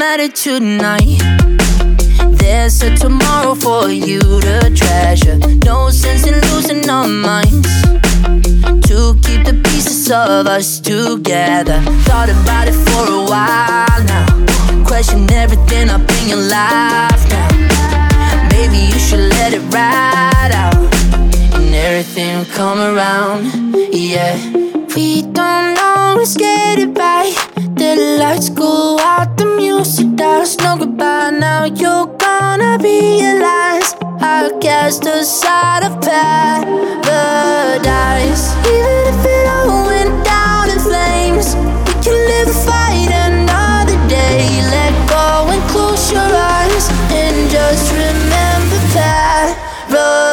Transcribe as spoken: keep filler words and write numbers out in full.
matter tonight. There's a tomorrow for you to treasure. No sense in losing our minds, to keep the pieces of us together. Thought about it for a while now. Question everything up in your life now. Maybe you should let it ride out, and everything will come around, yeah. We don't always get it right. The lights go out, the music dies. No goodbye now, you're gonna realize I cast aside of paradise. Even if it all went down in flames, we can live and fight another day. Let go and close your eyes and just remember paradise.